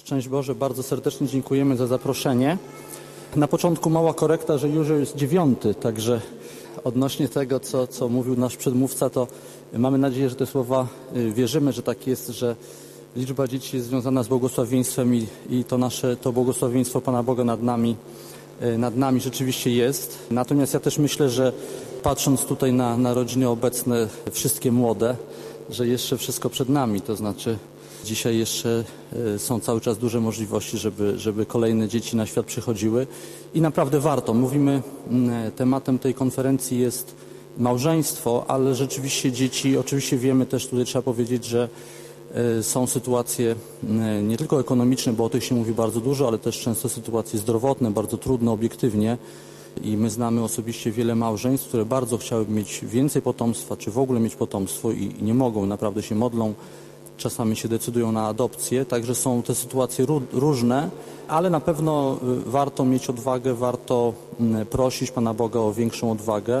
Szczęść Boże, bardzo serdecznie dziękujemy za zaproszenie. Na początku mała korekta, że już jest 9, także odnośnie tego, co mówił nasz przedmówca, to mamy nadzieję, że te słowa wierzymy, że tak jest, że liczba dzieci jest związana z błogosławieństwem i to błogosławieństwo Pana Boga nad nami rzeczywiście jest. Natomiast ja też myślę, że patrząc tutaj na rodziny obecne, wszystkie młode, że jeszcze wszystko przed nami, to znaczy dzisiaj jeszcze są cały czas duże możliwości, żeby kolejne dzieci na świat przychodziły i naprawdę warto. Mówimy, tematem tej konferencji jest małżeństwo, ale rzeczywiście dzieci, oczywiście wiemy też, tutaj trzeba powiedzieć, że są sytuacje nie tylko ekonomiczne, bo o tych się mówi bardzo dużo, ale też często sytuacje zdrowotne, bardzo trudne obiektywnie i my znamy osobiście wiele małżeństw, które bardzo chciałyby mieć więcej potomstwa, czy w ogóle mieć potomstwo i nie mogą, naprawdę się modlą, czasami się decydują na adopcję, także są te sytuacje różne, ale na pewno warto mieć odwagę, warto prosić Pana Boga o większą odwagę.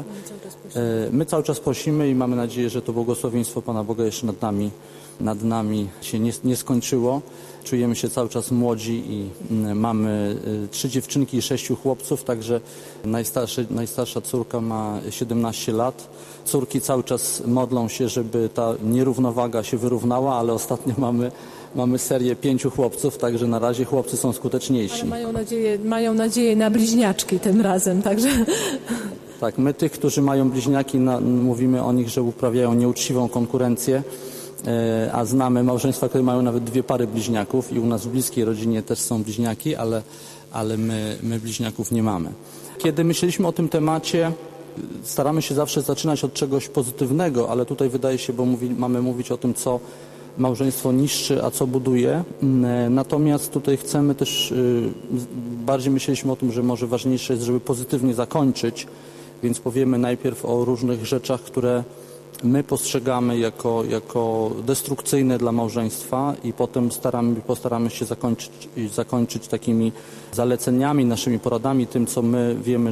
My cały czas prosimy i mamy nadzieję, że to błogosławieństwo Pana Boga jeszcze nad nami się nie skończyło. Czujemy się cały czas młodzi i mamy 3 dziewczynki i 6 chłopców, także najstarsza córka ma 17 lat. Córki cały czas modlą się, żeby ta nierównowaga się wyrównała, ale ostatnio mamy serię 5 chłopców, także na razie chłopcy są skuteczniejsi. Ale mają nadzieję na bliźniaczki tym razem, także... Tak, my tych, którzy mają bliźniaki, mówimy o nich, że uprawiają nieuczciwą konkurencję, a znamy małżeństwa, które mają nawet 2 pary bliźniaków i u nas w bliskiej rodzinie też są bliźniaki, ale my bliźniaków nie mamy. Kiedy myśleliśmy o tym temacie, staramy się zawsze zaczynać od czegoś pozytywnego, ale tutaj wydaje się, bo mamy mówić o tym, co małżeństwo niszczy, a co buduje. Natomiast tutaj chcemy też, bardziej myśleliśmy o tym, że może ważniejsze jest, żeby pozytywnie zakończyć, więc powiemy najpierw o różnych rzeczach, które my postrzegamy jako destrukcyjne dla małżeństwa i potem postaramy się zakończyć takimi zaleceniami, naszymi poradami, tym, co my wiemy,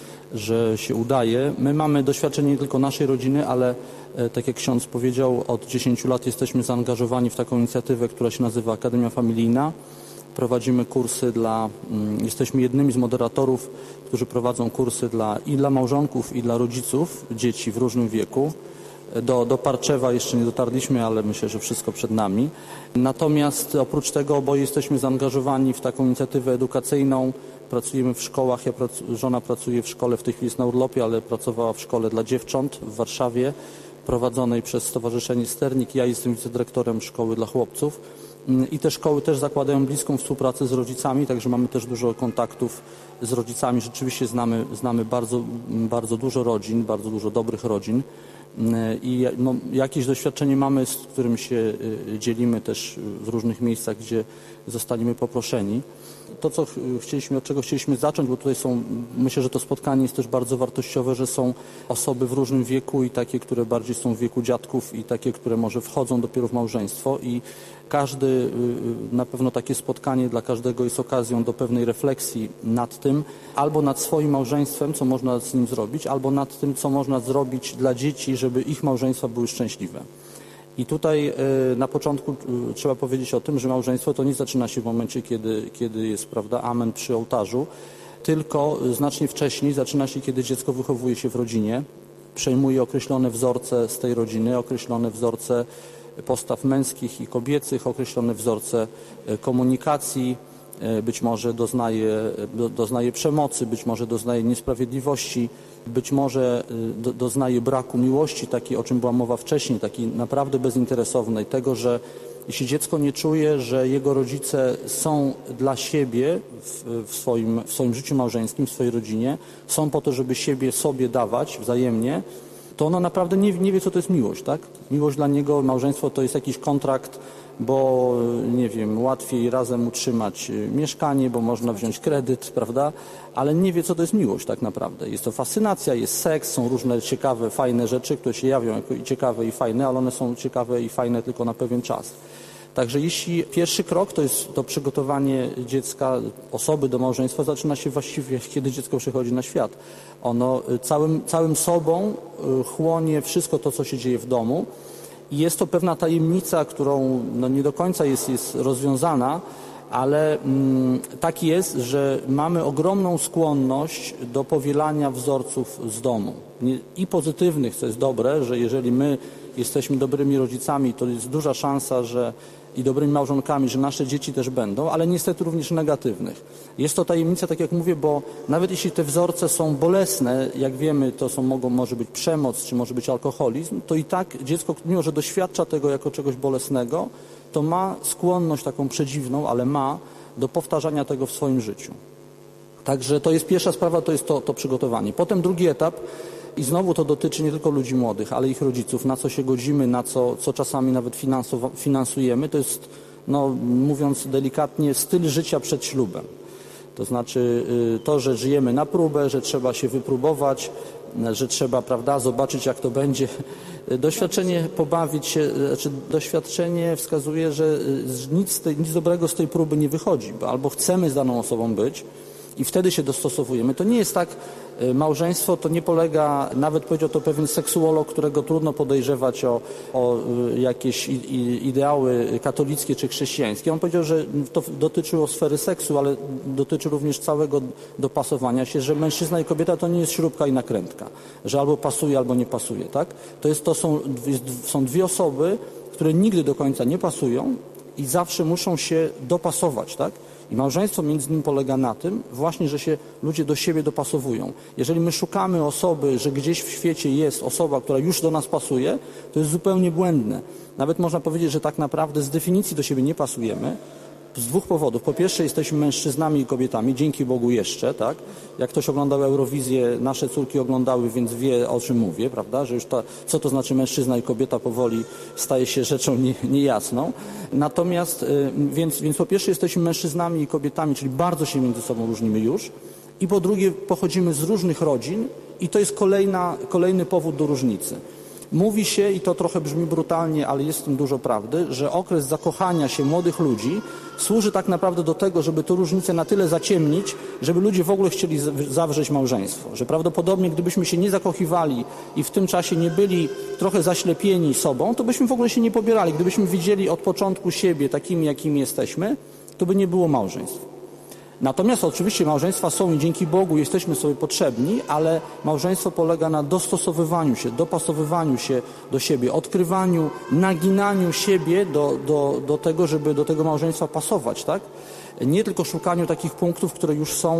że się udaje. My mamy doświadczenie nie tylko naszej rodziny, ale tak jak ksiądz powiedział, od 10 lat jesteśmy zaangażowani w taką inicjatywę, która się nazywa Akademia Familijna. Prowadzimy kursy jesteśmy jednymi z moderatorów, którzy prowadzą kursy i dla małżonków, i dla rodziców dzieci w różnym wieku. Do Parczewa jeszcze nie dotarliśmy, ale myślę, że wszystko przed nami. Natomiast oprócz tego oboje jesteśmy zaangażowani w taką inicjatywę edukacyjną. Pracujemy w szkołach. Żona pracuje w szkole, w tej chwili jest na urlopie, ale pracowała w szkole dla dziewcząt w Warszawie, prowadzonej przez Stowarzyszenie Sternik. Ja jestem wicedyrektorem szkoły dla chłopców. I te szkoły też zakładają bliską współpracę z rodzicami, także mamy też dużo kontaktów z rodzicami. Rzeczywiście znamy bardzo, bardzo dużo rodzin, bardzo dużo dobrych rodzin. I jakieś doświadczenie mamy, z którym się dzielimy też w różnych miejscach, gdzie zostaniemy poproszeni. To, od czego chcieliśmy zacząć, bo tutaj myślę, że to spotkanie jest też bardzo wartościowe, że są osoby w różnym wieku i takie, które bardziej są w wieku dziadków i takie, które może wchodzą dopiero w małżeństwo i na pewno takie spotkanie dla każdego jest okazją do pewnej refleksji nad tym, albo nad swoim małżeństwem, co można z nim zrobić, albo nad tym, co można zrobić dla dzieci, żeby ich małżeństwa były szczęśliwe. I tutaj na początku trzeba powiedzieć o tym, że małżeństwo to nie zaczyna się w momencie, kiedy jest, prawda, amen przy ołtarzu, tylko znacznie wcześniej zaczyna się, kiedy dziecko wychowuje się w rodzinie, przejmuje określone wzorce z tej rodziny, określone wzorce postaw męskich i kobiecych, określone wzorce komunikacji, być może doznaje przemocy, być może doznaje niesprawiedliwości, być może doznaje braku miłości, takiej, o czym była mowa wcześniej, takiej naprawdę bezinteresownej, tego, że jeśli dziecko nie czuje, że jego rodzice są dla siebie w swoim życiu małżeńskim, w swojej rodzinie, są po to, żeby siebie sobie dawać wzajemnie, to ono naprawdę nie wie, co to jest miłość, tak? Miłość dla niego, małżeństwo to jest jakiś kontrakt, bo nie wiem, łatwiej razem utrzymać mieszkanie, bo można wziąć kredyt, prawda? Ale nie wie, co to jest miłość tak naprawdę. Jest to fascynacja, jest seks, są różne ciekawe, fajne rzeczy, które się jawią jako ciekawe i fajne, ale one są ciekawe i fajne tylko na pewien czas. Także jeśli pierwszy krok to jest to przygotowanie dziecka, osoby do małżeństwa, zaczyna się właściwie, kiedy dziecko przychodzi na świat. Ono całym sobą chłonie wszystko to, co się dzieje w domu i jest to pewna tajemnica, którą nie do końca jest rozwiązana, ale tak jest, że mamy ogromną skłonność do powielania wzorców z domu. I pozytywnych, co jest dobre, że jeżeli my jesteśmy dobrymi rodzicami, to jest duża szansa, że i dobrymi małżonkami, że nasze dzieci też będą, ale niestety również negatywnych. Jest to tajemnica, tak jak mówię, bo nawet jeśli te wzorce są bolesne, jak wiemy, to może być przemoc, czy może być alkoholizm, to i tak dziecko, mimo że doświadcza tego jako czegoś bolesnego, to ma skłonność taką przedziwną, ale do powtarzania tego w swoim życiu. Także to jest pierwsza sprawa, to jest to przygotowanie. Potem drugi etap, i znowu to dotyczy nie tylko ludzi młodych, ale ich rodziców, na co się godzimy, na co czasami nawet finansujemy, to jest, mówiąc delikatnie, styl życia przed ślubem. To znaczy to, że żyjemy na próbę, że trzeba się wypróbować, że trzeba, prawda, zobaczyć, jak to będzie. Doświadczenie pobawić się, doświadczenie wskazuje, że nic dobrego z tej próby nie wychodzi, bo albo chcemy z daną osobą być i wtedy się dostosowujemy. To nie jest tak, małżeństwo to nie polega, nawet powiedział to pewien seksuolog, którego trudno podejrzewać o jakieś ideały katolickie czy chrześcijańskie. On powiedział, że to dotyczyło sfery seksu, ale dotyczy również całego dopasowania się, że mężczyzna i kobieta to nie jest śrubka i nakrętka, że albo pasuje, albo nie pasuje, tak? To są dwie osoby, które nigdy do końca nie pasują i zawsze muszą się dopasować, tak? I małżeństwo między innymi polega na tym właśnie, że się ludzie do siebie dopasowują. Jeżeli my szukamy osoby, że gdzieś w świecie jest osoba, która już do nas pasuje, to jest zupełnie błędne. Nawet można powiedzieć, że tak naprawdę z definicji do siebie nie pasujemy. Z dwóch powodów. Po pierwsze, jesteśmy mężczyznami i kobietami, dzięki Bogu jeszcze, tak? Jak ktoś oglądał Eurowizję, nasze córki oglądały, więc wie, o czym mówię, prawda? Że już co to znaczy mężczyzna i kobieta powoli staje się rzeczą niejasną. Natomiast, więc po pierwsze jesteśmy mężczyznami i kobietami, czyli bardzo się między sobą różnimy już. I po drugie, pochodzimy z różnych rodzin i to jest kolejny powód do różnicy. Mówi się, i to trochę brzmi brutalnie, ale jest w tym dużo prawdy, że okres zakochania się młodych ludzi służy tak naprawdę do tego, żeby tę różnicę na tyle zaciemnić, żeby ludzie w ogóle chcieli zawrzeć małżeństwo. Że prawdopodobnie gdybyśmy się nie zakochiwali i w tym czasie nie byli trochę zaślepieni sobą, to byśmy w ogóle się nie pobierali. Gdybyśmy widzieli od początku siebie takimi, jakimi jesteśmy, to by nie było małżeństw. Natomiast oczywiście małżeństwa są i dzięki Bogu jesteśmy sobie potrzebni, ale małżeństwo polega na dostosowywaniu się, dopasowywaniu się do siebie, odkrywaniu, naginaniu siebie do tego, żeby do tego małżeństwa pasować, tak? Nie tylko szukaniu takich punktów, które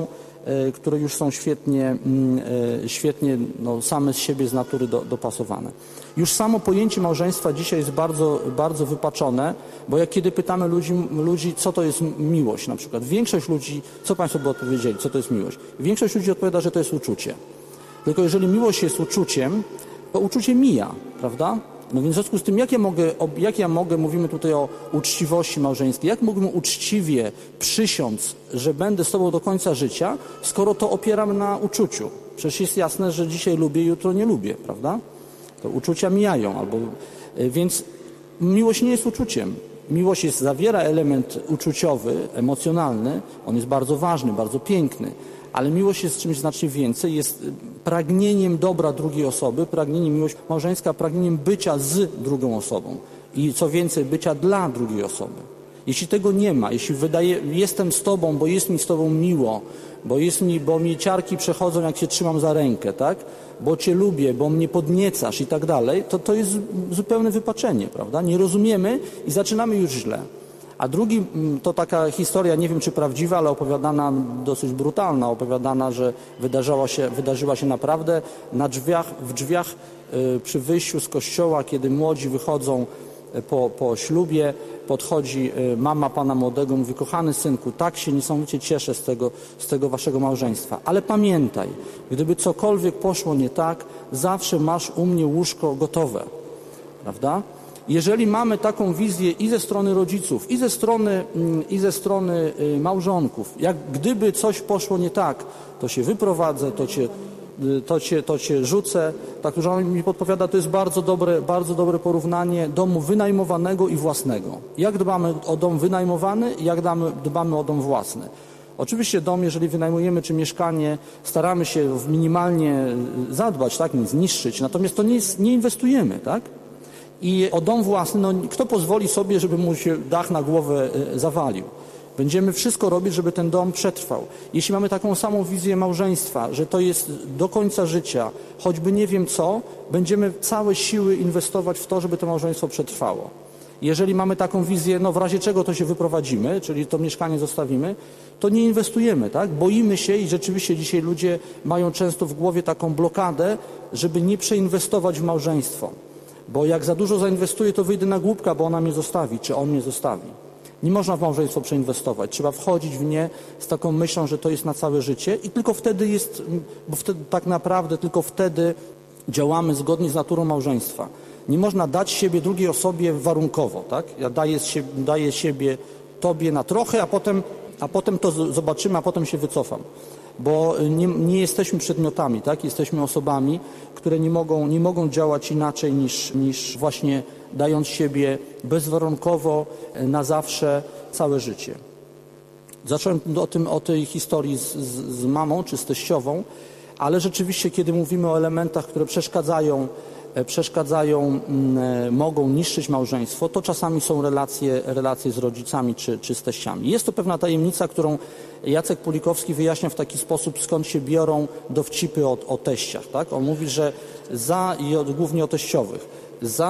już są świetnie same z siebie z natury dopasowane. Już samo pojęcie małżeństwa dzisiaj jest bardzo, bardzo wypaczone, bo jak kiedy pytamy ludzi, co to jest miłość na przykład, większość ludzi, co Państwo by odpowiedzieli, co to jest miłość? Większość ludzi odpowiada, że to jest uczucie. Tylko jeżeli miłość jest uczuciem, to uczucie mija, prawda? No więc w związku z tym, jak ja mogę, mówimy tutaj o uczciwości małżeńskiej, jak mógłbym uczciwie przysiąc, że będę z Tobą do końca życia, skoro to opieram na uczuciu? Przecież jest jasne, że dzisiaj lubię, jutro nie lubię, prawda? To uczucia mijają, więc miłość nie jest uczuciem. Miłość zawiera element uczuciowy, emocjonalny, on jest bardzo ważny, bardzo piękny, ale miłość jest czymś znacznie więcej, jest pragnieniem dobra drugiej osoby, miłość małżeńska, pragnieniem bycia z drugą osobą i co więcej, bycia dla drugiej osoby. Jeśli tego nie ma, jeśli jestem z Tobą, bo jest mi z Tobą miło, bo mi ciarki przechodzą, jak się trzymam za rękę, tak? Bo Cię lubię, bo mnie podniecasz i tak dalej, to jest zupełne wypaczenie, prawda? Nie rozumiemy i zaczynamy już źle. A drugi, to taka historia, nie wiem czy prawdziwa, ale opowiadana, dosyć brutalna, opowiadana, że wydarzyła się naprawdę w drzwiach przy wyjściu z kościoła, kiedy młodzi wychodzą po ślubie, podchodzi mama pana młodego, mówi: kochany synku, tak się niesamowicie cieszę z tego waszego małżeństwa, ale pamiętaj, gdyby cokolwiek poszło nie tak, zawsze masz u mnie łóżko gotowe, prawda? Jeżeli mamy taką wizję i ze strony rodziców, i ze strony małżonków, jak gdyby coś poszło nie tak, to się wyprowadzę, to cię rzucę. Tak, żona mi podpowiada, to jest bardzo dobre porównanie domu wynajmowanego i własnego. Jak dbamy o dom wynajmowany i jak dbamy o dom własny. Oczywiście dom, jeżeli wynajmujemy czy mieszkanie, staramy się minimalnie zadbać, tak, nie zniszczyć, natomiast to nie inwestujemy, tak? I o dom własny, kto pozwoli sobie, żeby mu się dach na głowę zawalił? Będziemy wszystko robić, żeby ten dom przetrwał. Jeśli mamy taką samą wizję małżeństwa, że to jest do końca życia, choćby nie wiem co, będziemy całe siły inwestować w to, żeby to małżeństwo przetrwało. Jeżeli mamy taką wizję, w razie czego to się wyprowadzimy, czyli to mieszkanie zostawimy, to nie inwestujemy, tak? Boimy się i rzeczywiście dzisiaj ludzie mają często w głowie taką blokadę, żeby nie przeinwestować w małżeństwo. Bo jak za dużo zainwestuję, to wyjdę na głupka, bo ona mnie zostawi, czy on mnie zostawi. Nie można w małżeństwo przeinwestować. Trzeba wchodzić w nie z taką myślą, że to jest na całe życie i tylko wtedy jest, bo wtedy tak naprawdę tylko wtedy działamy zgodnie z naturą małżeństwa. Nie można dać siebie drugiej osobie warunkowo, tak? Ja daję siebie tobie na trochę, a potem to zobaczymy, a potem się wycofam. Bo nie jesteśmy przedmiotami, tak? Jesteśmy osobami, które nie mogą działać inaczej niż właśnie dając siebie bezwarunkowo, na zawsze, całe życie. Zacząłem o tej historii z mamą czy z teściową, ale rzeczywiście, kiedy mówimy o elementach, które przeszkadzają, mogą niszczyć małżeństwo, to czasami są relacje z rodzicami czy z teściami. Jest to pewna tajemnica, którą Jacek Pulikowski wyjaśnia w taki sposób, skąd się biorą dowcipy o teściach. Tak? On mówi, że głównie o teściowych.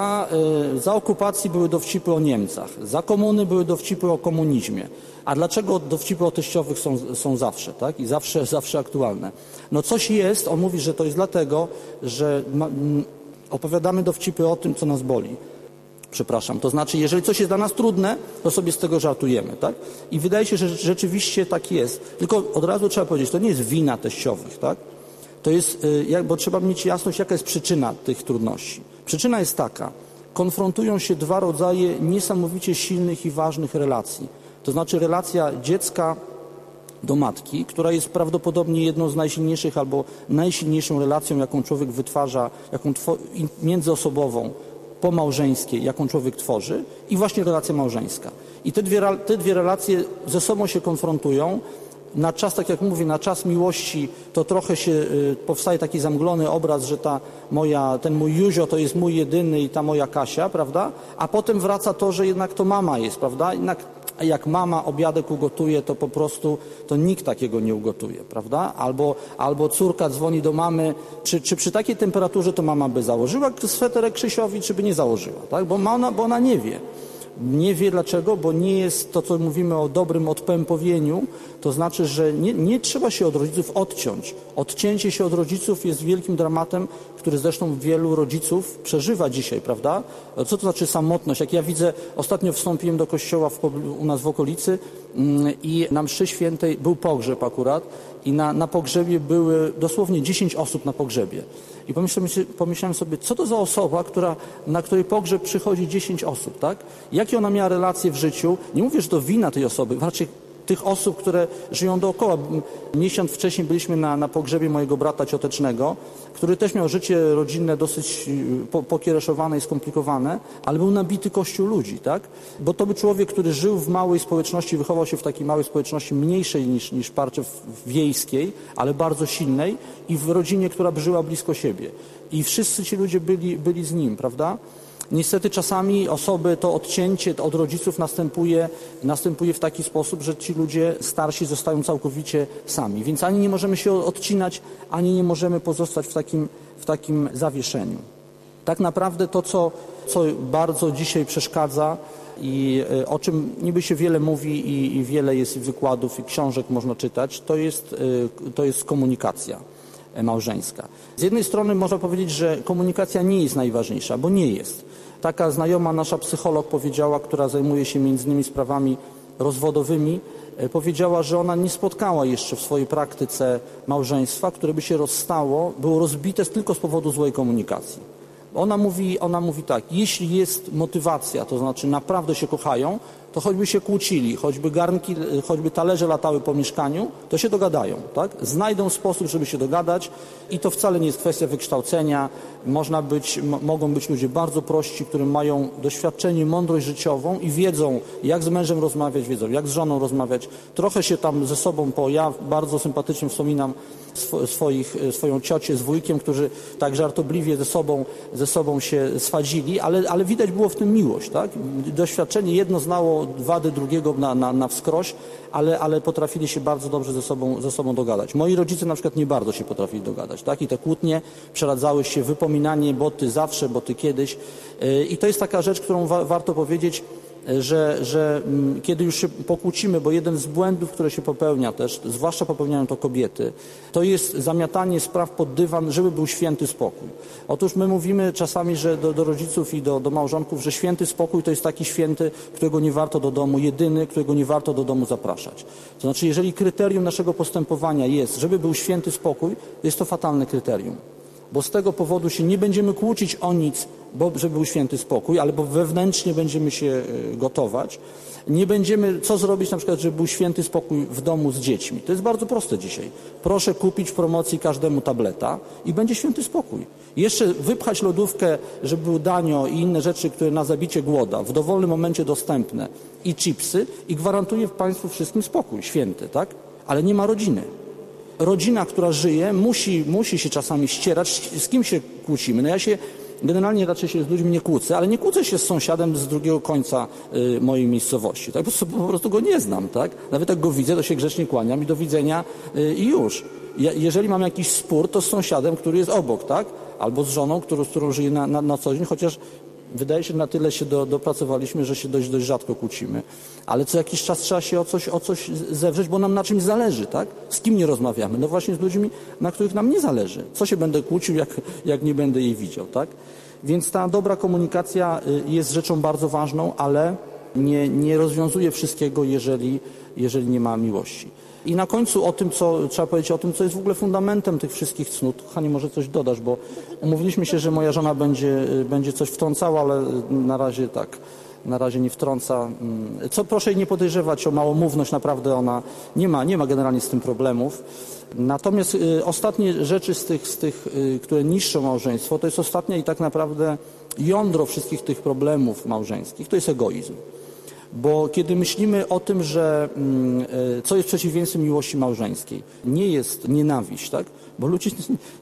Za okupacji były dowcipy o Niemcach, za komuny były dowcipy o komunizmie. A dlaczego dowcipy o teściowych są zawsze, tak? I zawsze aktualne? Coś jest, on mówi, że to jest dlatego, że opowiadamy dowcipy o tym, co nas boli. To znaczy, jeżeli coś jest dla nas trudne, to sobie z tego żartujemy, tak? I wydaje się, że rzeczywiście tak jest. Tylko od razu trzeba powiedzieć, to nie jest wina teściowych, tak? To jest, bo trzeba mieć jasność, jaka jest przyczyna tych trudności. Przyczyna jest taka, konfrontują się dwa rodzaje niesamowicie silnych i ważnych relacji. To znaczy relacja dziecka do matki, która jest prawdopodobnie jedną z najsilniejszych albo najsilniejszą relacją, jaką człowiek wytwarza, międzyosobową, pomałżeńskiej, jaką człowiek tworzy, i właśnie relacja małżeńska. I te dwie relacje ze sobą się konfrontują. Na czas, tak jak mówię, na czas miłości to trochę powstaje taki zamglony obraz, że ten mój Józio to jest mój jedyny i ta moja Kasia, prawda? A potem wraca to, że jednak to mama jest, prawda? Jednak jak mama obiadek ugotuje, to po prostu to nikt takiego nie ugotuje, prawda? Albo córka dzwoni do mamy, czy przy takiej temperaturze to mama by założyła sweterek Krzysiowi, czy by nie założyła, tak? Bo ona nie wie. Nie wie dlaczego, bo nie jest to, co mówimy o dobrym odpępowieniu, to znaczy, że nie trzeba się od rodziców odciąć. Odcięcie się od rodziców jest wielkim dramatem, który zresztą wielu rodziców przeżywa dzisiaj, prawda? Co to znaczy samotność? Jak ja widzę, ostatnio wstąpiłem do kościoła u nas w okolicy i na mszy świętej był pogrzeb akurat i na pogrzebie były dosłownie 10 osób na pogrzebie. I pomyślałem sobie, co to za osoba, na której pogrzeb przychodzi 10 osób, tak? Jakie ona miała relacje w życiu? Nie mówię, że to wina tej osoby, raczej tych osób, które żyją dookoła. Miesiąc wcześniej byliśmy na pogrzebie mojego brata ciotecznego, który też miał życie rodzinne dosyć pokiereszowane i skomplikowane, ale był nabity kościół ludzi, tak? Bo to był człowiek, który żył w małej społeczności, wychował się w takiej małej społeczności mniejszej niż Parczew wiejskiej, ale bardzo silnej i w rodzinie, która żyła blisko siebie. I wszyscy ci ludzie byli z nim, prawda? Niestety czasami to odcięcie od rodziców następuje w taki sposób, że ci ludzie starsi zostają całkowicie sami. Więc ani nie możemy się odcinać, ani nie możemy pozostać w takim zawieszeniu. Tak naprawdę to, co bardzo dzisiaj przeszkadza i o czym niby się wiele mówi i wiele jest wykładów i książek można czytać, to jest komunikacja małżeńska. Z jednej strony można powiedzieć, że komunikacja nie jest najważniejsza, bo nie jest. Taka znajoma nasza psycholog powiedziała, która zajmuje się między innymi sprawami rozwodowymi, powiedziała, że ona nie spotkała jeszcze w swojej praktyce małżeństwa, które by się rozstało, było rozbite tylko z powodu złej komunikacji. Ona mówi tak, jeśli jest motywacja, to znaczy naprawdę się kochają, to choćby się kłócili, choćby talerze latały po mieszkaniu, to się dogadają, tak? Znajdą sposób, żeby się dogadać i to wcale nie jest kwestia wykształcenia. Mogą być ludzie bardzo prości, którzy mają doświadczenie, mądrość życiową i wiedzą, jak z mężem rozmawiać, wiedzą, jak z żoną rozmawiać. Trochę się tam ze sobą, ja bardzo sympatycznie wspominam swoją ciocię z wujkiem, którzy tak żartobliwie ze sobą się swadzili, ale widać było w tym miłość, tak? Doświadczenie jedno znało jednego, wady drugiego na wskroś, ale potrafili się bardzo dobrze ze sobą dogadać. Moi rodzice na przykład nie bardzo się potrafili dogadać, tak? I te kłótnie przeradzały się wypominanie, bo ty zawsze, bo ty kiedyś. I to jest taka rzecz, którą warto powiedzieć, że kiedy już się pokłócimy, bo jeden z błędów, które się popełnia też, zwłaszcza popełniają to kobiety, to jest zamiatanie spraw pod dywan, żeby był święty spokój. Otóż my mówimy czasami, że do rodziców i do małżonków, że święty spokój to jest taki święty, którego nie warto do domu, jedyny, którego nie warto do domu zapraszać. To znaczy, jeżeli kryterium naszego postępowania jest, żeby był święty spokój, jest to fatalne kryterium. Bo z tego powodu się nie będziemy kłócić o nic, żeby był święty spokój, albo wewnętrznie będziemy się gotować. Nie będziemy, co zrobić na przykład, żeby był święty spokój w domu z dziećmi. To jest bardzo proste dzisiaj. Proszę kupić w promocji każdemu tableta i będzie święty spokój. Jeszcze wypchać lodówkę, żeby był danio i inne rzeczy, które na zabicie głoda w dowolnym momencie dostępne i chipsy i gwarantuje Państwu wszystkim spokój, święty, tak? Ale nie ma rodziny. Rodzina, która żyje, musi się czasami ścierać, z kim się kłócimy. No ja się generalnie raczej się z ludźmi nie kłócę, ale nie kłócę się z sąsiadem z drugiego końca mojej miejscowości. Tak? Po prostu go nie znam. Tak? Nawet jak go widzę, to się grzecznie kłaniam i do widzenia i już. Jeżeli mam jakiś spór, to z sąsiadem, który jest obok, tak? Albo z żoną, z którą żyję na co dzień, chociaż wydaje się, że na tyle się dopracowaliśmy, że się dość rzadko kłócimy. Ale co jakiś czas trzeba się o coś zewrzeć, bo nam na czymś zależy, tak? Z kim nie rozmawiamy? No właśnie z ludźmi, na których nam nie zależy. Co się będę kłócił, jak nie będę jej widział, tak? Więc ta dobra komunikacja jest rzeczą bardzo ważną, ale nie rozwiązuje wszystkiego, jeżeli nie ma miłości. I na końcu trzeba powiedzieć o tym, co jest w ogóle fundamentem tych wszystkich cnót. Hani, może coś dodasz, bo umówiliśmy się, że moja żona będzie coś wtrącała, ale na razie nie wtrąca. Proszę jej nie podejrzewać o małomówność, naprawdę ona nie ma generalnie z tym problemów. Natomiast ostatnie rzeczy z tych, które niszczą małżeństwo, to jest ostatnia i tak naprawdę jądro wszystkich tych problemów małżeńskich, to jest egoizm. Bo kiedy myślimy o tym, że co jest przeciwieństwem miłości małżeńskiej, nie jest nienawiść, tak? Bo ludzie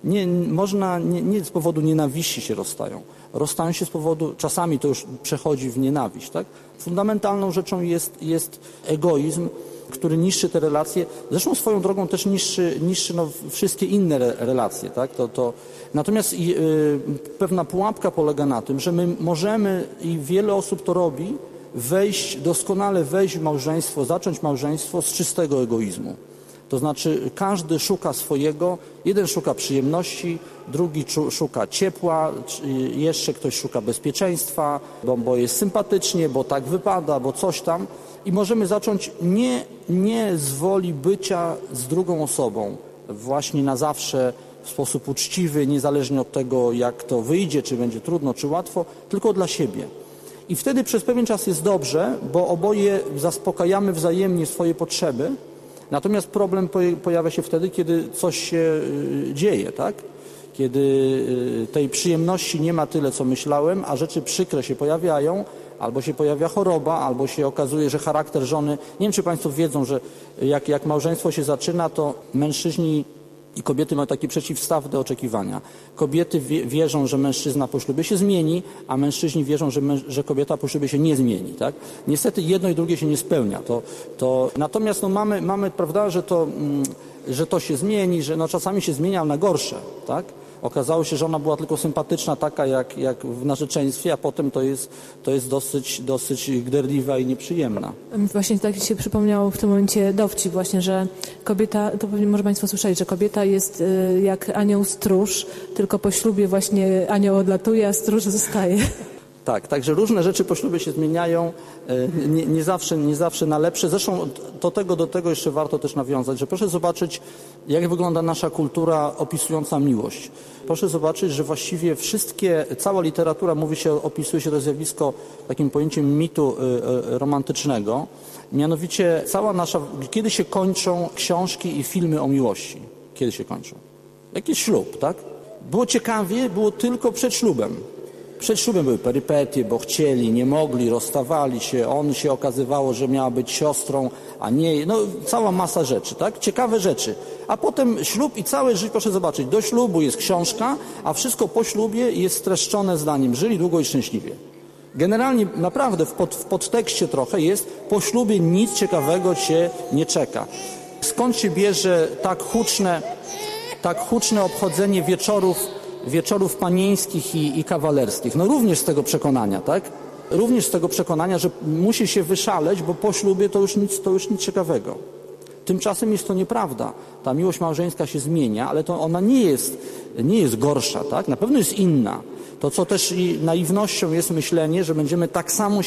nie z powodu nienawiści się rozstają. Rozstają się z powodu, czasami to już przechodzi w nienawiść, tak? Fundamentalną rzeczą jest egoizm, który niszczy te relacje. Zresztą swoją drogą też niszczy wszystkie inne relacje, tak? Natomiast pewna pułapka polega na tym, że my możemy, i wiele osób to robi, doskonale wejść w małżeństwo, zacząć małżeństwo z czystego egoizmu. To znaczy każdy szuka swojego, jeden szuka przyjemności, drugi szuka ciepła, jeszcze ktoś szuka bezpieczeństwa, bo jest sympatycznie, bo tak wypada, bo coś tam. I możemy zacząć nie z woli bycia z drugą osobą, właśnie na zawsze, w sposób uczciwy, niezależnie od tego, jak to wyjdzie, czy będzie trudno, czy łatwo, tylko dla siebie. I wtedy przez pewien czas jest dobrze, bo oboje zaspokajamy wzajemnie swoje potrzeby, natomiast problem pojawia się wtedy, kiedy coś się dzieje, tak? Kiedy tej przyjemności nie ma tyle, co myślałem, a rzeczy przykre się pojawiają, albo się pojawia choroba, albo się okazuje, że charakter żony... Nie wiem, czy Państwo wiedzą, że jak małżeństwo się zaczyna, to mężczyźni i kobiety mają takie przeciwstawne oczekiwania. Kobiety wierzą, że mężczyzna po ślubie się zmieni, a mężczyźni wierzą, że kobieta po ślubie się nie zmieni. Tak? Niestety jedno i drugie się nie spełnia. Natomiast mamy, prawda, że to się zmieni, że czasami się zmienia na gorsze. Tak? Okazało się, że ona była tylko sympatyczna, taka jak w narzeczeństwie, a potem to jest dosyć gderliwa i nieprzyjemna. Właśnie tak się przypomniało w tym momencie dowcip właśnie, że kobieta, to pewnie może Państwo słyszeli, że kobieta jest jak anioł stróż, tylko po ślubie właśnie anioł odlatuje, a stróż zostaje. Tak, także różne rzeczy po ślubie się zmieniają, nie zawsze na lepsze. Zresztą do tego jeszcze warto też nawiązać, że proszę zobaczyć, jak wygląda nasza kultura opisująca miłość. Proszę zobaczyć, że właściwie cała literatura opisuje się to zjawisko takim pojęciem mitu romantycznego. Mianowicie kiedy się kończą książki i filmy o miłości? Kiedy się kończą? Jakiś ślub, tak? Było ciekawie, było tylko przed ślubem. Przed ślubem były perypetie, bo chcieli, nie mogli, rozstawali się, on się okazywało, że miała być siostrą, a nie, cała masa rzeczy, tak? Ciekawe rzeczy. A potem ślub i całe życie, proszę zobaczyć, do ślubu jest książka, a wszystko po ślubie jest streszczone zdaniem: żyli długo i szczęśliwie. Generalnie naprawdę w podtekście trochę jest: po ślubie nic ciekawego cię nie czeka. Skąd się bierze tak huczne obchodzenie wieczorów panieńskich i kawalerskich? No również z tego przekonania, tak? Również z tego przekonania, że musi się wyszaleć, bo po ślubie to już nic ciekawego. Tymczasem jest to nieprawda. Ta miłość małżeńska się zmienia, ale to ona nie jest gorsza, tak? Na pewno jest inna. To, co też i naiwnością jest myślenie, że będziemy tak samo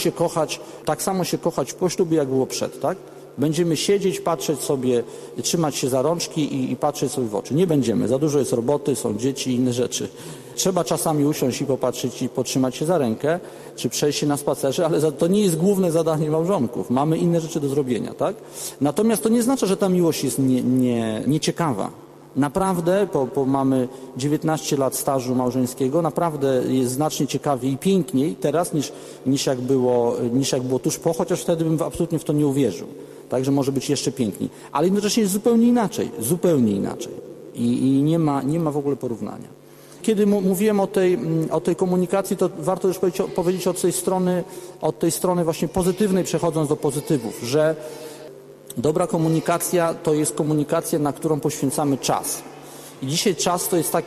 się kochać po ślubie, jak było przed, tak? Będziemy siedzieć, patrzeć sobie, trzymać się za rączki i patrzeć sobie w oczy. Nie będziemy. Za dużo jest roboty, są dzieci i inne rzeczy. Trzeba czasami usiąść i popatrzeć i potrzymać się za rękę, czy przejść się na spacerze, ale to nie jest główne zadanie małżonków. Mamy inne rzeczy do zrobienia, tak? Natomiast to nie znaczy, że ta miłość jest nieciekawa. Naprawdę, mamy 19 lat stażu małżeńskiego, naprawdę jest znacznie ciekawiej i piękniej teraz niż jak było tuż po, chociaż wtedy bym absolutnie w to nie uwierzył. Także może być jeszcze piękniej. Ale jednocześnie jest zupełnie inaczej. I nie ma w ogóle porównania. Kiedy mówiłem o tej komunikacji, to warto już powiedzieć od tej strony właśnie pozytywnej, przechodząc do pozytywów, że dobra komunikacja to jest komunikacja, na którą poświęcamy czas. I dzisiaj czas to jest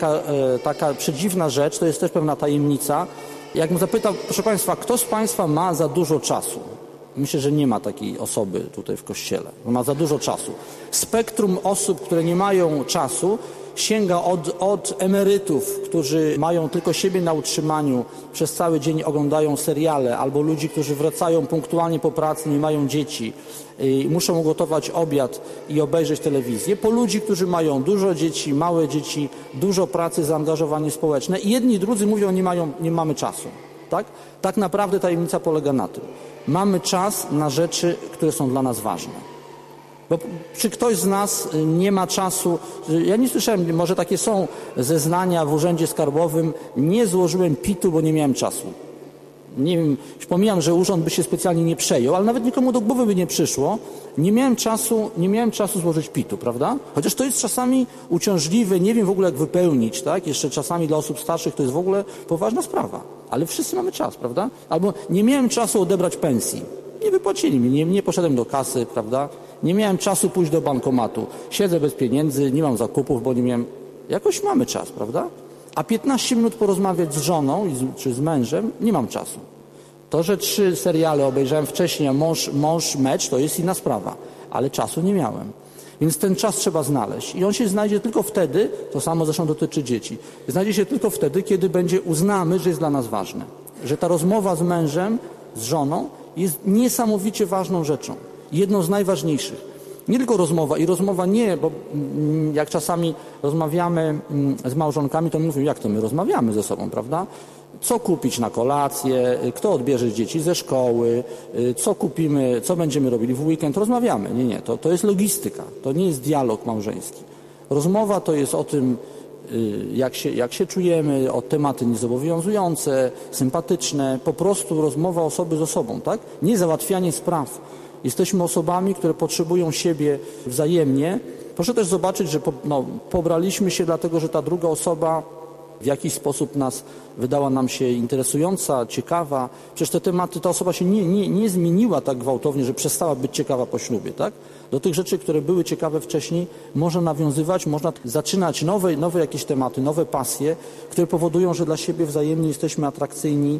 taka przedziwna rzecz, to jest też pewna tajemnica. Jakbym zapytał, proszę Państwa, kto z Państwa ma za dużo czasu? Myślę, że nie ma takiej osoby tutaj w Kościele. Ma za dużo czasu. Spektrum osób, które nie mają czasu, sięga od emerytów, którzy mają tylko siebie na utrzymaniu, przez cały dzień oglądają seriale, albo ludzi, którzy wracają punktualnie po pracy, nie mają dzieci, muszą ugotować obiad i obejrzeć telewizję, po ludzi, którzy mają dużo dzieci, małe dzieci, dużo pracy, zaangażowanie społeczne i jedni i drudzy mówią, nie mamy czasu. Tak? Tak naprawdę tajemnica polega na tym. Mamy czas na rzeczy, które są dla nas ważne. Bo czy ktoś z nas nie ma czasu, ja nie słyszałem, może takie są zeznania w Urzędzie Skarbowym, nie złożyłem PIT-u, bo nie miałem czasu. Nie wiem, już pomijam, że urząd by się specjalnie nie przejął, ale nawet nikomu do głowy by nie przyszło, nie miałem czasu złożyć PIT-u, prawda? Chociaż to jest czasami uciążliwe, nie wiem w ogóle jak wypełnić, tak? Jeszcze czasami dla osób starszych to jest w ogóle poważna sprawa, ale wszyscy mamy czas, prawda? Albo nie miałem czasu odebrać pensji, nie wypłacili mi, nie poszedłem do kasy, prawda? Nie miałem czasu pójść do bankomatu, siedzę bez pieniędzy, nie mam zakupów, bo nie miałem... Jakoś mamy czas, prawda? A 15 minut porozmawiać z żoną czy z mężem, nie mam czasu. To, że 3 seriale obejrzałem wcześniej, a mąż mecz, to jest inna sprawa. Ale czasu nie miałem. Więc ten czas trzeba znaleźć. I on się znajdzie tylko wtedy, to samo zresztą dotyczy dzieci, znajdzie się tylko wtedy, kiedy uznamy, że jest dla nas ważne. Że ta rozmowa z mężem, z żoną jest niesamowicie ważną rzeczą. Jedną z najważniejszych. Nie tylko rozmowa. I rozmowa nie, bo jak czasami rozmawiamy z małżonkami, to mówią, jak to my rozmawiamy ze sobą, prawda? Co kupić na kolację, kto odbierze dzieci ze szkoły, co kupimy, co będziemy robili w weekend. Rozmawiamy. Nie. To jest logistyka. To nie jest dialog małżeński. Rozmowa to jest o tym, jak się czujemy, o tematy niezobowiązujące, sympatyczne. Po prostu rozmowa osoby z osobą, tak? Nie załatwianie spraw. Jesteśmy osobami, które potrzebują siebie wzajemnie. Proszę też zobaczyć, że pobraliśmy się dlatego, że ta druga osoba w jakiś sposób wydała nam się interesująca, ciekawa. Przecież te tematy, ta osoba się nie zmieniła tak gwałtownie, że przestała być ciekawa po ślubie, tak? Do tych rzeczy, które były ciekawe wcześniej, można nawiązywać, można zaczynać nowe jakieś tematy, nowe pasje, które powodują, że dla siebie wzajemnie jesteśmy atrakcyjni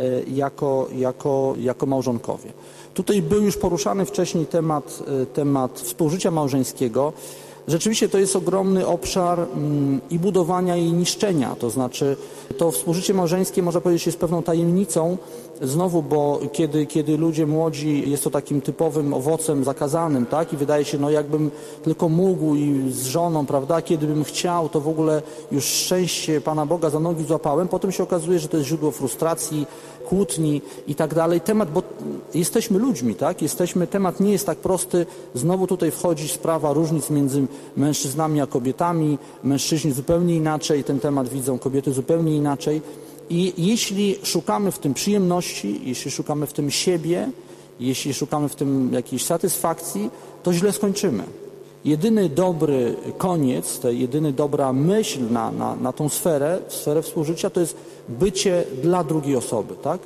jako małżonkowie. Tutaj był już poruszany wcześniej temat współżycia małżeńskiego. Rzeczywiście to jest ogromny obszar i budowania, i niszczenia. To znaczy to współżycie małżeńskie, można powiedzieć, jest pewną tajemnicą. Znowu, bo kiedy ludzie młodzi, jest to takim typowym owocem zakazanym, tak? I wydaje się, jakbym tylko mógł i z żoną, prawda? Kiedy bym chciał, to w ogóle już szczęście Pana Boga za nogi złapałem. Potem się okazuje, że to jest źródło frustracji, kłótni i tak dalej. Temat, bo jesteśmy ludźmi, tak? Temat nie jest tak prosty. Znowu tutaj wchodzi sprawa różnic między mężczyznami a kobietami. Mężczyźni zupełnie inaczej ten temat widzą, kobiety zupełnie inaczej. I jeśli szukamy w tym przyjemności, jeśli szukamy w tym siebie, jeśli szukamy w tym jakiejś satysfakcji, to źle skończymy. Jedyny dobry koniec, jedyna dobra myśl na tą sferę współżycia, to jest bycie dla drugiej osoby, tak?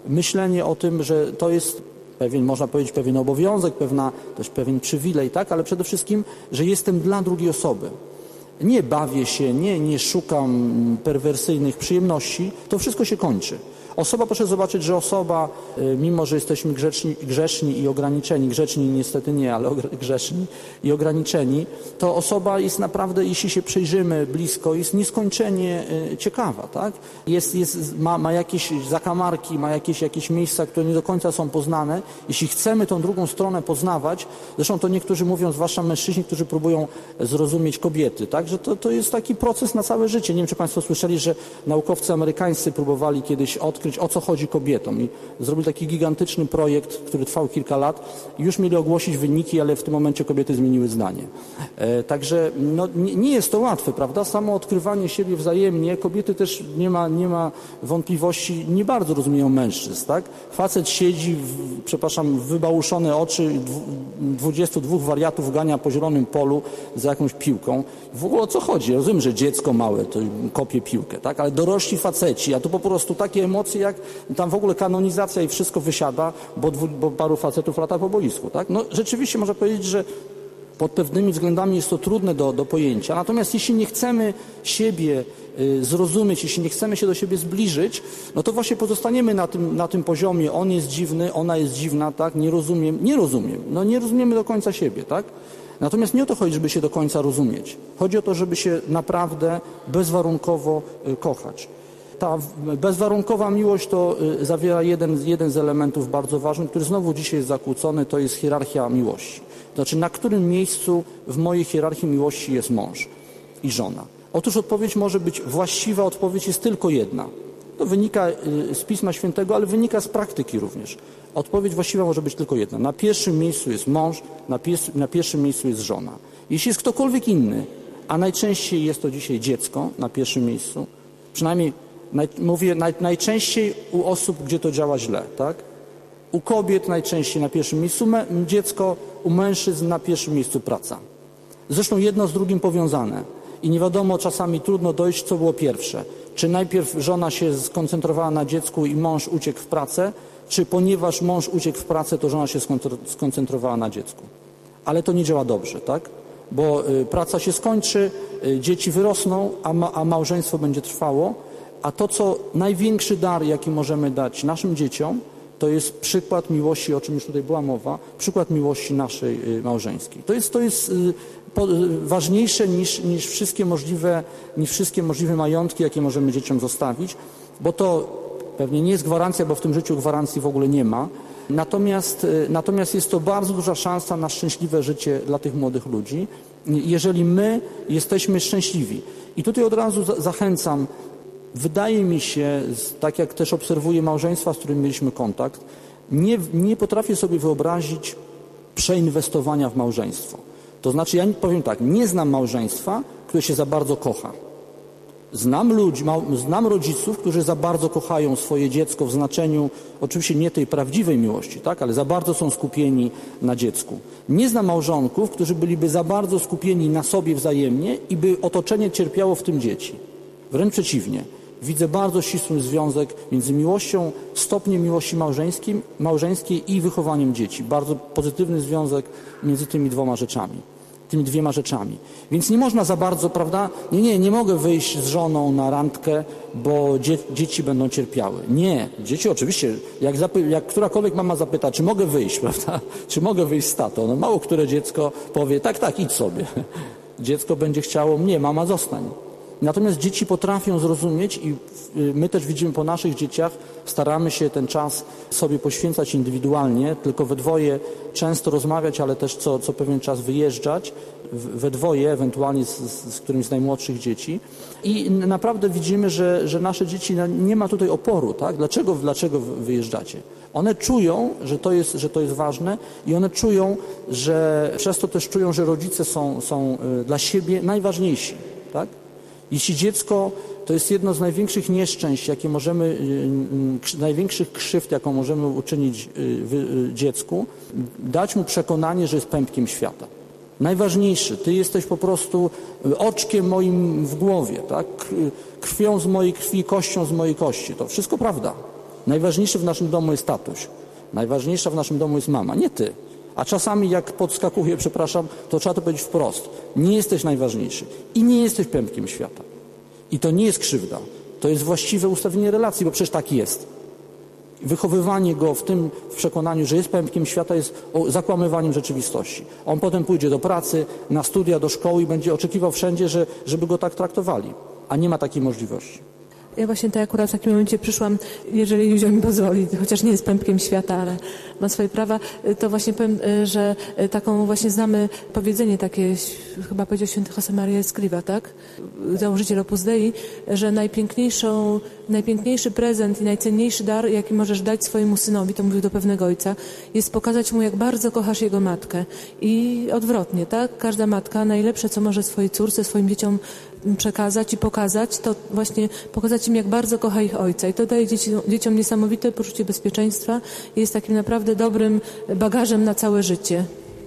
myślenie o tym, że to jest pewien, można powiedzieć, pewien obowiązek, też pewien przywilej, tak? Ale przede wszystkim, że jestem dla drugiej osoby. Nie bawię się, nie szukam perwersyjnych przyjemności, to wszystko się kończy. Proszę zobaczyć, że osoba, mimo że jesteśmy grzeszni i ograniczeni, grzeczni niestety nie, ale grzeszni i ograniczeni, to osoba jest naprawdę, jeśli się przyjrzymy blisko, jest nieskończenie ciekawa, tak? Ma jakieś zakamarki, ma jakieś miejsca, które nie do końca są poznane. Jeśli chcemy tą drugą stronę poznawać, zresztą to niektórzy mówią, zwłaszcza mężczyźni, którzy próbują zrozumieć kobiety, tak? Że to jest taki proces na całe życie. Nie wiem, czy Państwo słyszeli, że naukowcy amerykańscy próbowali kiedyś odkryć, o co chodzi kobietom i zrobili taki gigantyczny projekt, który trwał kilka lat i już mieli ogłosić wyniki, ale w tym momencie kobiety zmieniły zdanie. Także nie jest to łatwe, prawda? Samo odkrywanie siebie wzajemnie, kobiety też nie ma wątpliwości, nie bardzo rozumieją mężczyzn, tak? Facet siedzi, wybałuszone oczy, 22 wariatów gania po zielonym polu za jakąś piłką. W ogóle o co chodzi? Rozumiem, że dziecko małe to kopie piłkę, tak? Ale dorośli faceci, a tu po prostu takie emocje, jak tam w ogóle kanonizacja i wszystko wysiada, bo paru facetów lata po boisku, tak? No rzeczywiście można powiedzieć, że pod pewnymi względami jest to trudne do pojęcia, natomiast jeśli nie chcemy siebie zrozumieć, jeśli nie chcemy się do siebie zbliżyć, no to właśnie pozostaniemy na tym poziomie, on jest dziwny, ona jest dziwna, tak? Nie rozumiem, no nie rozumiemy do końca siebie, tak? Natomiast nie o to chodzi, żeby się do końca rozumieć. Chodzi o to, żeby się naprawdę bezwarunkowo kochać. Ta bezwarunkowa miłość to zawiera jeden z elementów bardzo ważnych, który znowu dzisiaj jest zakłócony, to jest hierarchia miłości. Znaczy, na którym miejscu w mojej hierarchii miłości jest mąż i żona? Otóż odpowiedź może być właściwa, odpowiedź jest tylko jedna. To wynika z Pisma Świętego, ale wynika z praktyki również. Odpowiedź właściwa może być tylko jedna. Na pierwszym miejscu jest mąż, na pierwszym miejscu jest żona. Jeśli jest ktokolwiek inny, a najczęściej jest to dzisiaj dziecko na pierwszym miejscu, przynajmniej mówię najczęściej u osób, gdzie to działa źle, tak? U kobiet najczęściej na pierwszym miejscu dziecko, u mężczyzn na pierwszym miejscu praca. Zresztą jedno z drugim powiązane. I nie wiadomo, czasami trudno dojść, co było pierwsze. Czy najpierw żona się skoncentrowała na dziecku i mąż uciekł w pracę, czy ponieważ mąż uciekł w pracę, to żona się skoncentrowała na dziecku. Ale to nie działa dobrze, tak? Bo praca się skończy, dzieci wyrosną, a małżeństwo będzie trwało. A to, co największy dar, jaki możemy dać naszym dzieciom, to jest przykład miłości, o czym już tutaj była mowa, przykład miłości naszej małżeńskiej. To jest ważniejsze niż wszystkie możliwe majątki, jakie możemy dzieciom zostawić, bo to pewnie nie jest gwarancja, bo w tym życiu gwarancji w ogóle nie ma. Natomiast jest to bardzo duża szansa na szczęśliwe życie dla tych młodych ludzi, jeżeli my jesteśmy szczęśliwi. I tutaj od razu zachęcam. Wydaje mi się, tak jak też obserwuję małżeństwa, z którymi mieliśmy kontakt, nie potrafię sobie wyobrazić przeinwestowania w małżeństwo. To znaczy, ja powiem tak, nie znam małżeństwa, które się za bardzo kocha. Znam rodziców, którzy za bardzo kochają swoje dziecko w znaczeniu, oczywiście nie tej prawdziwej miłości, tak, ale za bardzo są skupieni na dziecku. Nie znam małżonków, którzy byliby za bardzo skupieni na sobie wzajemnie i by otoczenie cierpiało w tym dzieci. Wręcz przeciwnie. Widzę bardzo ścisły związek między miłością, stopniem miłości małżeńskiej i wychowaniem dzieci. Bardzo pozytywny związek między tymi dwiema rzeczami. Więc nie można za bardzo, prawda? Nie mogę wyjść z żoną na randkę, bo dzieci będą cierpiały. Nie. Dzieci oczywiście, jak którakolwiek mama zapyta, czy mogę wyjść, prawda? Czy mogę wyjść z tatą? No mało które dziecko powie, tak, idź sobie. Dziecko będzie chciało, nie, mama zostań. Natomiast dzieci potrafią zrozumieć i my też widzimy po naszych dzieciach, staramy się ten czas sobie poświęcać indywidualnie, tylko we dwoje często rozmawiać, ale też co pewien czas wyjeżdżać, we dwoje, ewentualnie z którymś z najmłodszych dzieci. I naprawdę widzimy, że nasze dzieci, nie ma tutaj oporu, tak? Dlaczego wyjeżdżacie? One czują, że to jest ważne i one czują, że przez to też czują, że rodzice są dla siebie najważniejsi, tak? Jeśli dziecko, to jest jedno z największych nieszczęść, największych krzywd, jaką możemy uczynić dziecku, dać mu przekonanie, że jest pępkiem świata. Najważniejszy, ty jesteś po prostu oczkiem moim w głowie, tak? Krwią z mojej krwi, kością z mojej kości. To wszystko prawda. Najważniejszy w naszym domu jest tatuś. Najważniejsza w naszym domu jest mama, nie ty. A czasami jak podskakuje, to trzeba to powiedzieć wprost. Nie jesteś najważniejszy i nie jesteś pępkiem świata. I to nie jest krzywda. To jest właściwe ustawienie relacji, bo przecież tak jest. Wychowywanie go w przekonaniu, że jest pępkiem świata, jest zakłamywaniem rzeczywistości. On potem pójdzie do pracy, na studia, do szkoły i będzie oczekiwał wszędzie, żeby go tak traktowali. A nie ma takiej możliwości. Ja właśnie tak akurat w takim momencie przyszłam, jeżeli Józio mi pozwoli, chociaż nie jest pępkiem świata, ale ma swoje prawa, to właśnie powiem, że taką właśnie znamy powiedzenie takie, chyba powiedział święty Josemaria Escriva, tak? Założyciel Opus Dei, że najpiękniejszy prezent i najcenniejszy dar, jaki możesz dać swojemu synowi, to mówił do pewnego ojca, jest pokazać mu, jak bardzo kochasz jego matkę. I odwrotnie, tak? Każda matka najlepsze, co może swojej córce, swoim dzieciom przekazać i pokazać, to właśnie pokazać im, jak bardzo kocha ich ojca. I to daje dzieciom niesamowite poczucie bezpieczeństwa i jest takim naprawdę dobrym bagażem na całe życie.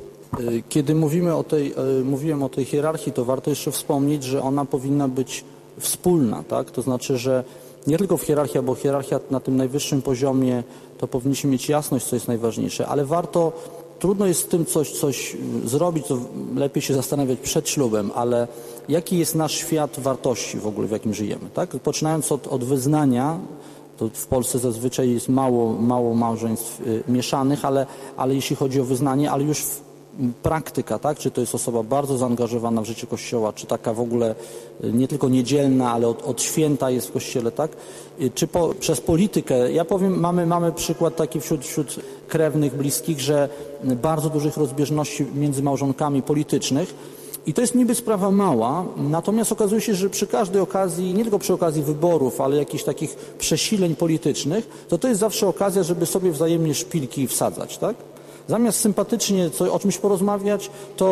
Kiedy mówiłem o tej hierarchii, to warto jeszcze wspomnieć, że ona powinna być wspólna, tak? To znaczy, że nie tylko w hierarchii, bo hierarchia na tym najwyższym poziomie, to powinniśmy mieć jasność, co jest najważniejsze, ale trudno jest z tym coś zrobić, to lepiej się zastanawiać przed ślubem, ale jaki jest nasz świat wartości w ogóle, w jakim żyjemy, tak? Poczynając od wyznania, to w Polsce zazwyczaj jest mało małżeństw mieszanych, ale jeśli chodzi o wyznanie, ale już praktyka, tak? Czy to jest osoba bardzo zaangażowana w życie Kościoła, czy taka w ogóle nie tylko niedzielna, ale od święta jest w Kościele, tak? Czy przez politykę. Ja powiem, mamy przykład taki wśród krewnych, bliskich, że bardzo dużych rozbieżności między małżonkami politycznych i to jest niby sprawa mała, natomiast okazuje się, że przy każdej okazji, nie tylko przy okazji wyborów, ale jakichś takich przesileń politycznych, to jest zawsze okazja, żeby sobie wzajemnie szpilki wsadzać, tak? Zamiast sympatycznie o czymś porozmawiać,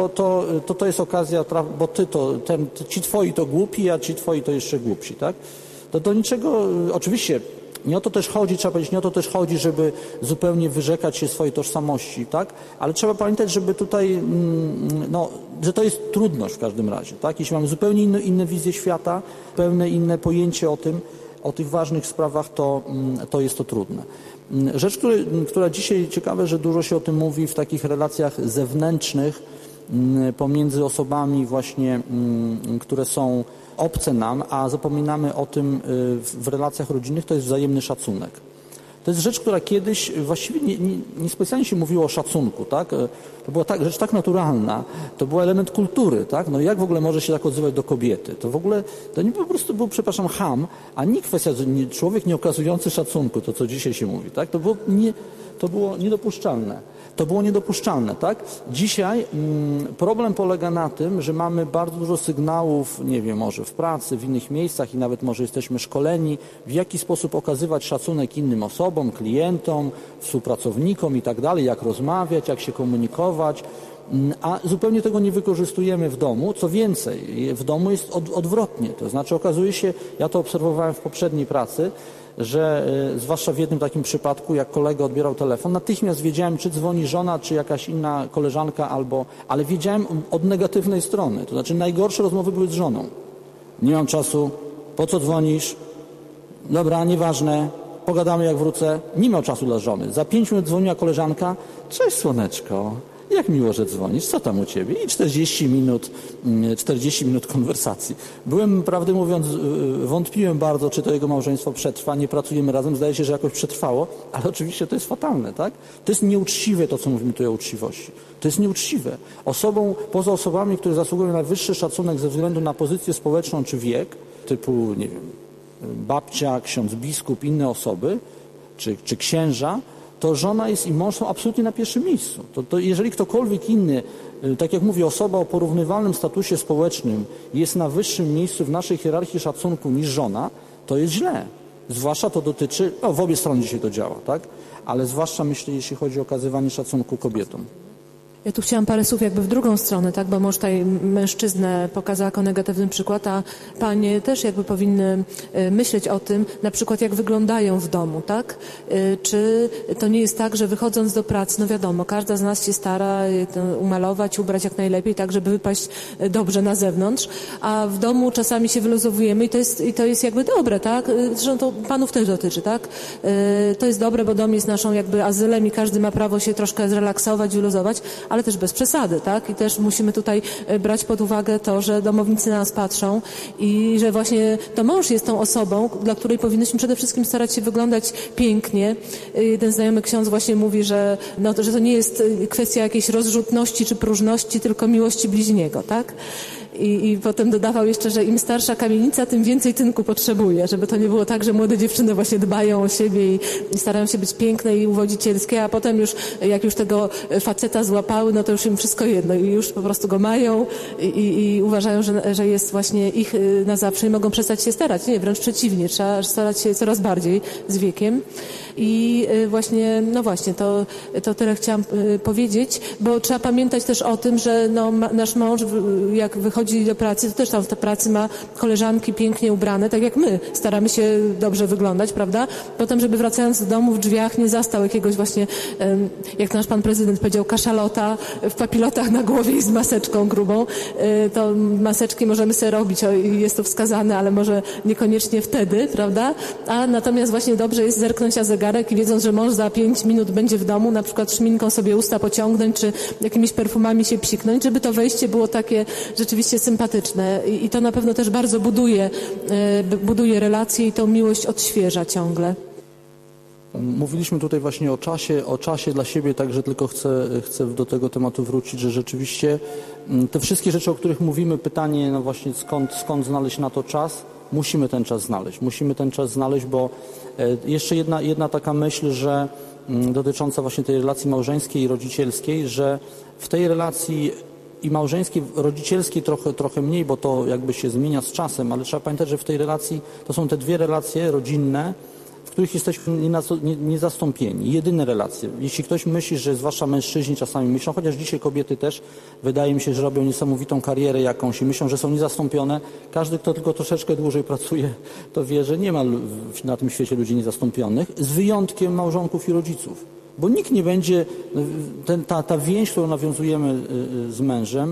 to jest okazja, bo ci twoi to głupi, a ci twoi to jeszcze głupsi, tak? To do niczego, oczywiście, nie o to też chodzi, trzeba powiedzieć, nie o to też chodzi, żeby zupełnie wyrzekać się swojej tożsamości, tak? Ale trzeba pamiętać, żeby tutaj, że to jest trudność w każdym razie, tak? Jeśli mamy zupełnie inne wizje świata, pełne inne pojęcie o tych ważnych sprawach, to jest to trudne. Rzecz, która dzisiaj ciekawe, że dużo się o tym mówi w takich relacjach zewnętrznych pomiędzy osobami właśnie, które są obce nam, a zapominamy o tym w relacjach rodzinnych, to jest wzajemny szacunek. To jest rzecz, która kiedyś właściwie niespecjalnie się mówiło o szacunku, tak? To była rzecz tak naturalna, to był element kultury, tak? No jak w ogóle może się tak odzywać do kobiety? To w ogóle, to nie po prostu był, cham, a nie kwestia, że człowiek nie okazujący szacunku, to co dzisiaj się mówi, tak? To było niedopuszczalne. To było niedopuszczalne, tak? Dzisiaj problem polega na tym, że mamy bardzo dużo sygnałów, nie wiem, może w pracy, w innych miejscach i nawet może jesteśmy szkoleni, w jaki sposób okazywać szacunek innym osobom, klientom, współpracownikom i tak dalej, jak rozmawiać, jak się komunikować, a zupełnie tego nie wykorzystujemy w domu. Co więcej, w domu jest odwrotnie, to znaczy okazuje się, ja to obserwowałem w poprzedniej pracy, że zwłaszcza w jednym takim przypadku, jak kolega odbierał telefon, natychmiast wiedziałem, czy dzwoni żona, czy jakaś inna koleżanka, ale wiedziałem od negatywnej strony. To znaczy najgorsze rozmowy były z żoną. Nie mam czasu, po co dzwonisz? Dobra, nieważne, pogadamy jak wrócę. Nie miał czasu dla żony. Za 5 minut dzwoniła koleżanka. Cześć słoneczko, jak miło, że dzwonisz, co tam u ciebie? I 40 minut konwersacji. Prawdę mówiąc, wątpiłem bardzo, czy to jego małżeństwo przetrwa, nie pracujemy razem, zdaje się, że jakoś przetrwało, ale oczywiście to jest fatalne, tak? To jest nieuczciwe to, co mówimy tutaj o uczciwości. To jest nieuczciwe. Poza osobami, które zasługują na wyższy szacunek ze względu na pozycję społeczną czy wiek, typu, nie wiem, babcia, ksiądz biskup, inne osoby, czy księża, to żona jest i mąż są absolutnie na pierwszym miejscu. To jeżeli ktokolwiek inny, tak jak mówię, osoba o porównywalnym statusie społecznym jest na wyższym miejscu w naszej hierarchii szacunku niż żona, to jest źle. Zwłaszcza to dotyczy, w obie strony dzisiaj to działa, tak? Ale zwłaszcza myślę, jeśli chodzi o okazywanie szacunku kobietom. Ja tu chciałam parę słów jakby w drugą stronę, tak, bo mąż tutaj mężczyznę pokazał jako negatywny przykład, a panie też jakby powinny myśleć o tym, na przykład jak wyglądają w domu, tak? Czy to nie jest tak, że wychodząc do pracy, no wiadomo, każda z nas się stara umalować, ubrać jak najlepiej, tak, żeby wypaść dobrze na zewnątrz, a w domu czasami się wyluzowujemy i to jest jakby dobre, tak? Zresztą to panów też dotyczy, tak? To jest dobre, bo dom jest naszą jakby azylem i każdy ma prawo się troszkę zrelaksować, wyluzować, ale też bez przesady, tak? I też musimy tutaj brać pod uwagę to, że domownicy na nas patrzą i że właśnie to mąż jest tą osobą, dla której powinniśmy przede wszystkim starać się wyglądać pięknie. Jeden znajomy ksiądz właśnie mówi, że to nie jest kwestia jakiejś rozrzutności czy próżności, tylko miłości bliźniego, tak? I potem dodawał jeszcze, że im starsza kamienica, tym więcej tynku potrzebuje, żeby to nie było tak, że młode dziewczyny właśnie dbają o siebie i starają się być piękne i uwodzicielskie, a potem już, jak już tego faceta złapały, no to już im wszystko jedno i już po prostu go mają i uważają, że jest właśnie ich na zawsze i mogą przestać się starać. Nie, wręcz przeciwnie, trzeba starać się coraz bardziej z wiekiem. I właśnie, no właśnie, to tyle chciałam powiedzieć, bo trzeba pamiętać też o tym, że nasz mąż, jak wychodzi do pracy, to też tam w tej pracy ma koleżanki pięknie ubrane, tak jak my. Staramy się dobrze wyglądać, prawda? Potem, żeby wracając do domu w drzwiach nie zastał jakiegoś właśnie, jak nasz pan prezydent powiedział, kaszalota w papilotach na głowie i z maseczką grubą. To maseczki możemy sobie robić, jest to wskazane, ale może niekoniecznie wtedy, prawda? A natomiast właśnie dobrze jest zerknąć na zegarek i wiedząc, że mąż za 5 minut będzie w domu, na przykład szminką sobie usta pociągnąć, czy jakimiś perfumami się psiknąć, żeby to wejście było takie rzeczywiście sympatyczne. I to na pewno też bardzo buduje relacje i tą miłość odświeża ciągle. Mówiliśmy tutaj właśnie o czasie dla siebie, także tylko chcę do tego tematu wrócić, że rzeczywiście te wszystkie rzeczy, o których mówimy, pytanie, no właśnie skąd znaleźć na to czas, musimy ten czas znaleźć, bo jeszcze jedna taka myśl, że dotycząca właśnie tej relacji małżeńskiej i rodzicielskiej, że w tej relacji i małżeńskiej, rodzicielskiej trochę mniej, bo to jakby się zmienia z czasem, ale trzeba pamiętać, że w tej relacji to są te dwie relacje rodzinne, w których jesteśmy niezastąpieni. Jedyne relacje. Jeśli ktoś myśli, że zwłaszcza mężczyźni czasami myślą, chociaż dzisiaj kobiety też, wydaje mi się, że robią niesamowitą karierę jakąś i myślą, że są niezastąpione. Każdy, kto tylko troszeczkę dłużej pracuje, to wie, że nie ma na tym świecie ludzi niezastąpionych, z wyjątkiem małżonków i rodziców. Bo nikt nie będzie, ta więź, którą nawiązujemy z mężem,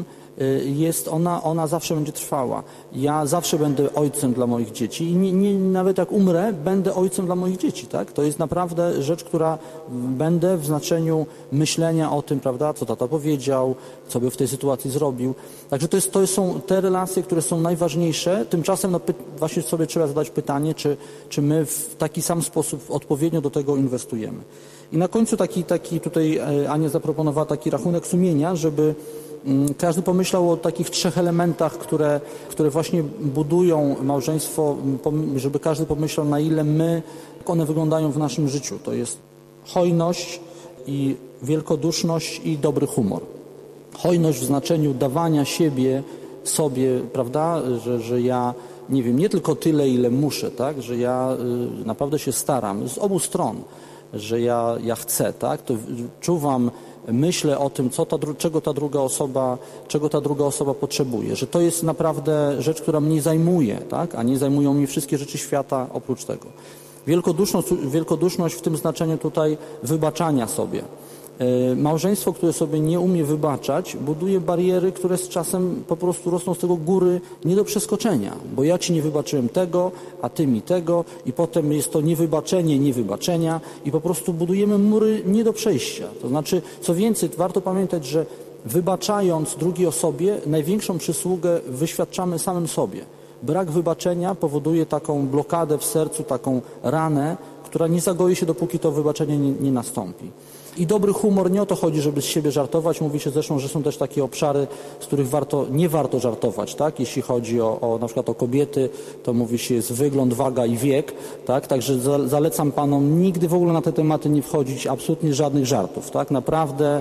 ona zawsze będzie trwała. Ja zawsze będę ojcem dla moich dzieci i nawet jak umrę, będę ojcem dla moich dzieci, tak? To jest naprawdę rzecz, która będę w znaczeniu myślenia o tym, prawda, co tata powiedział, co by w tej sytuacji zrobił. Także to są te relacje, które są najważniejsze. Tymczasem właśnie sobie trzeba zadać pytanie, czy my w taki sam sposób odpowiednio do tego inwestujemy. I na końcu taki tutaj Ania zaproponowała taki rachunek sumienia, żeby każdy pomyślał o takich 3 elementach, które właśnie budują małżeństwo, żeby każdy pomyślał, na ile jak one wyglądają w naszym życiu. To jest hojność i wielkoduszność i dobry humor. Hojność w znaczeniu dawania sobie, prawda, że ja nie wiem, nie tylko tyle, ile muszę, tak, że ja naprawdę się staram z obu stron, że ja chcę, tak, to czuwam, myślę o tym, czego ta druga osoba potrzebuje, że to jest naprawdę rzecz, która mnie zajmuje, tak, a nie zajmują mnie wszystkie rzeczy świata oprócz tego. Wielkoduszność w tym znaczeniu tutaj wybaczania sobie. Małżeństwo, które sobie nie umie wybaczać, buduje bariery, które z czasem po prostu rosną z tego góry nie do przeskoczenia, bo ja ci nie wybaczyłem tego, a ty mi tego i potem jest to niewybaczenia i po prostu budujemy mury nie do przejścia. To znaczy, co więcej, warto pamiętać, że wybaczając drugiej osobie, największą przysługę wyświadczamy samym sobie. Brak wybaczenia powoduje taką blokadę w sercu, taką ranę, która nie zagoi się, dopóki to wybaczenie nie nastąpi. I dobry humor, nie o to chodzi, żeby z siebie żartować. Mówi się zresztą, że są też takie obszary, z których nie warto żartować, tak? Jeśli chodzi na przykład o kobiety, to mówi się jest wygląd, waga i wiek, tak? Także zalecam panom nigdy w ogóle na te tematy nie wchodzić, absolutnie żadnych żartów, tak? Naprawdę.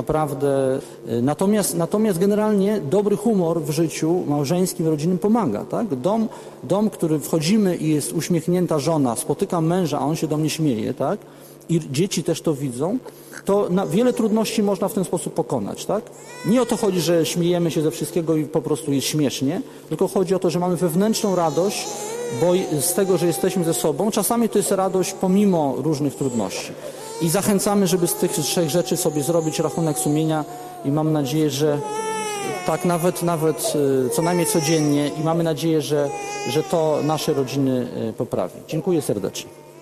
Natomiast generalnie dobry humor w życiu małżeńskim, rodzinnym pomaga, tak? Dom, który wchodzimy i jest uśmiechnięta żona, spotykam męża, a on się do mnie śmieje, tak? i dzieci też to widzą, to wiele trudności można w ten sposób pokonać, tak? Nie o to chodzi, że śmiejemy się ze wszystkiego i po prostu jest śmiesznie, tylko chodzi o to, że mamy wewnętrzną radość, bo z tego, że jesteśmy ze sobą, czasami to jest radość pomimo różnych trudności. I zachęcamy, żeby z tych 3 rzeczy sobie zrobić rachunek sumienia i mam nadzieję, że tak nawet co najmniej codziennie i mamy nadzieję, że to nasze rodziny poprawi. Dziękuję serdecznie.